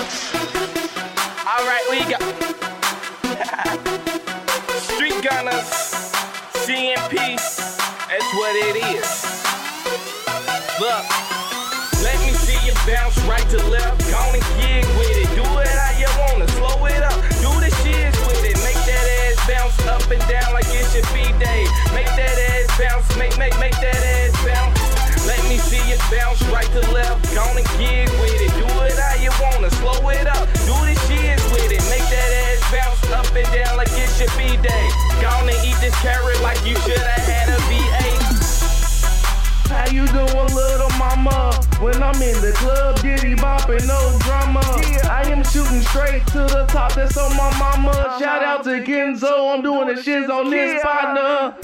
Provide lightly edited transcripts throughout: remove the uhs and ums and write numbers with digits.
Alright, we got Street Gunners, CMP, that's what it is. Look, let me see you bounce right to left, gonna gig with it, do it how you wanna, slow it up, do the shit with it, make that ass bounce up and down like it's your B-Day, make that ass bounce, make that ass bounce. Let me see you bounce right to left, gonna gig with it, do it how you wanna, slow it up, do the shit with it, make that ass bounce up and down like it's your B-Day. Gonna eat this carrot like you shoulda had a V8. How you doing, little mama? When I'm in the club, diddy bopping, no drama. I am shooting straight to the top, that's on my mama. Shout out to Kenzo, I'm doing the shiz on this partner.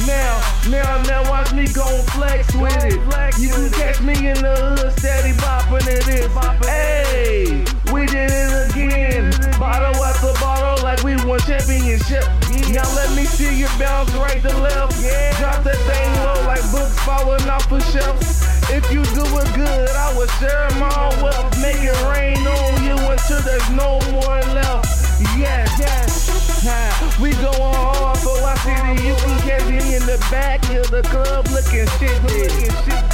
Now watch me gon' flex with it. You can catch me in the hood, steady bopping it is. Hey, we did it again. Bottle after bottle like we won championship. Now let me see you bounce right to left. Drop that thing low like books falling off the shelves. If you do it good, I will share my wealth. Make it rain on you until there's no more left. Yes. We going hard for our city. You can catch me in the back of the club looking shitty.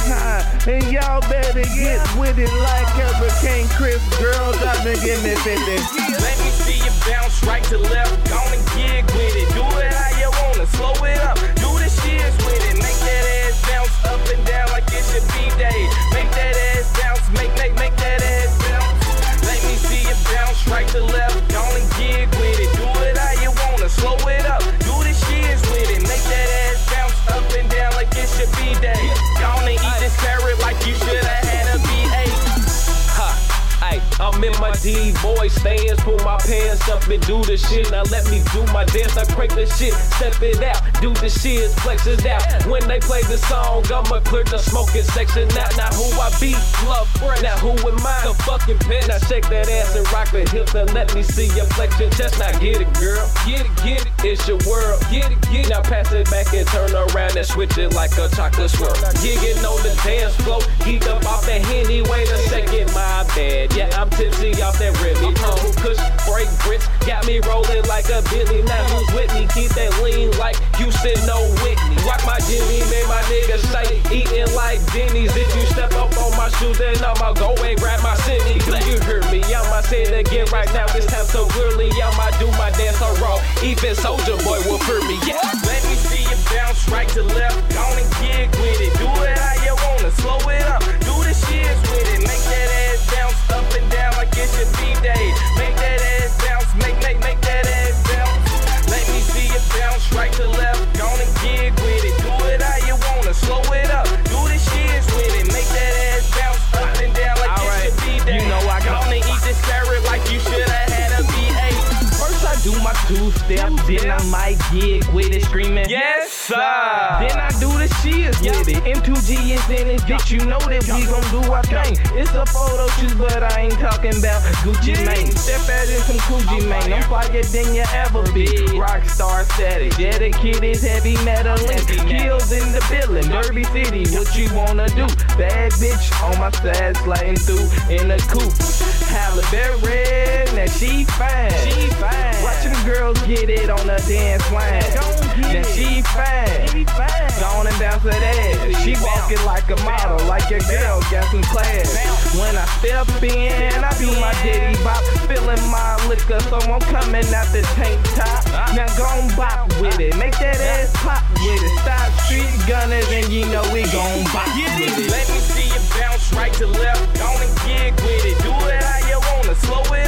And y'all better get with it like Hurricane Chris. Girl, drop and give me 50. Let me see you bounce right to left, gonna gig with it, do it how you wanna, slow it up, do the shit with it, make that ass bounce up and down like it should be day. Make that ass bounce, make that ass bounce. Let me see you bounce right to left, gonna gig with it, do it how you wanna, slow it up, do the shit with it, make that ass bounce up and down like it should be day. Gonna eat this carrot like you shoulda had a V8. Ay, I'm in my D-boy stance, pull my pants up and do the shit. Now let me do my dance, I crank the shit, step it out, do the shit, flex it out. When they play the song, I'ma clear the smoking section out. Now who I be, love friend. Now who am I, the fucking pet? Now shake that ass and rock the hips and let me see your flexion chest. Now get it, girl, get it, it's your world. Get it. Now pass it back and turn around and switch it like a chocolate swirl. Gigging on the dance floor, geeked up off that Henny. Wait a second, my bad. Yeah, I'm tipsy off that Remy. Kush, break bricks, got me rolling like a Billy. Now who's with me? Keep that lean like Houston, no Whitney. Rock my Jimmy, man, my niggas say eating like Denny's. If you step up on my shoes, then I'ma go and grab my city. Do you hear me? I'ma say it again right now. This time so clearly, I'ma do my dance so raw. Even Soldier Boy will fear me. Yeah. Let me see you bounce right to left, gonna gig with it, do it how you wanna, slow it up, do the shit with it, make that ass bounce up and down like it should be day. Make that ass bounce, make that ass bounce. Let me see you bounce right to left, gonna gig with it, do it how you wanna, slow it up, do the shit with it, make that ass bounce up and down like it should be day. You know I gonna eat this carrot like you shoulda had a V8. First I do my two-step, then I might gig with it, screaming Yes, sir. Then I do the shiz with it. M2G is in it, bitch. You know that we gon' do our thing. It's a photo shoot, but I ain't talking about Gucci Mane. Step out in some Coogee Mane. I'm flyer than you ever be. Rockstar status. Yeah, the kid is heavy metal. Kills in the building. Derby City. What you wanna do? Bad bitch on my side, sliding through in a coupe. Halle Berry, now she fine. Watch them girls get it on the dance line. Now she fine. Gone and bounce that ass. She walking like a model, like your girl got some class. When I step in, I do my ditty bop, feeling my liquor, so I'm coming out the tank top. Now gon' bop with it, make that ass pop with it. Stop Street Gunners and you know we gon' bop with it. Let me see you bounce right to left, gonna gig with it, do it how you wanna, slow it